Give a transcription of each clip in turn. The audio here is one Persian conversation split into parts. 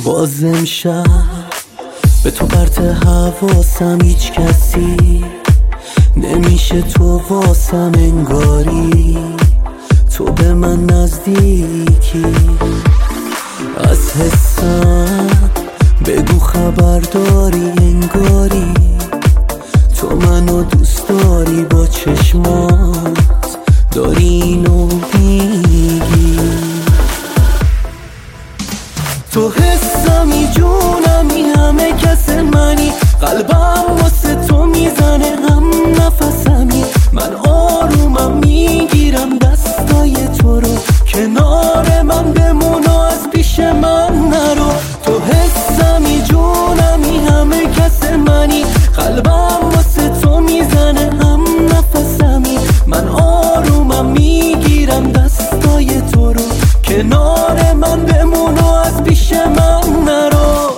باز امشب به تو پرت حواسم، هیچ کسی نمیشه تو واسم، انگاری تو به من نزدیکی. از حسم بگو خبر داری، انگاری تو منو دوست داری، با چشمات داری اینو میگی. تو حسمی، جونمی، همه کس منی، قلبم واسه تو میزنه، هم نفسمی. من آرومم، میگیرم دستای تو رو، کنار من بمون و از پیش من نرو. تو حسمی، جونمی، همه کس منی، قلبم واسه تو میزنه، هم نفسمی. من آرومم، میگیرم دستای تو رو، کنار من بمون و از پیش من نرو.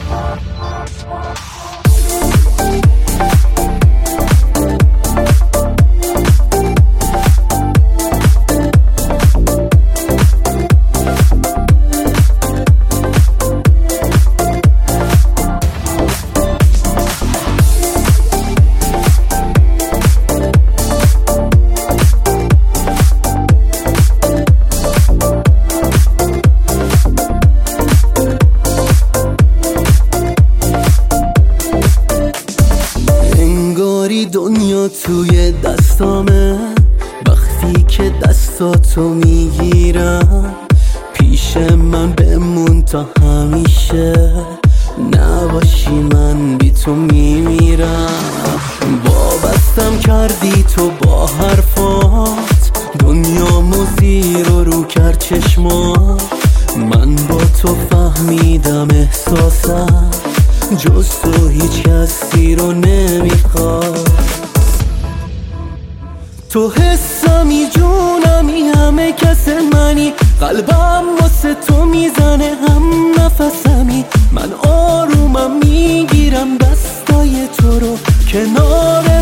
دنیا توی دستامه، وقتی که دستاتو میگیرم، پیش من بمون تا همیشه، نباشی من بی تو میمیرم. وابستم کردی تو با حرفات، دنیامو زیر و رو کرد چشمات. من با تو فهمیدم احساسم، جز تو هیچ کسی رو نمیخواد. تو حسمی، جونمی، همه کس منی، قلبم واسه تو میزنه، هم نفسمی. من آرومم، میگیرم دستای تو رو، کنار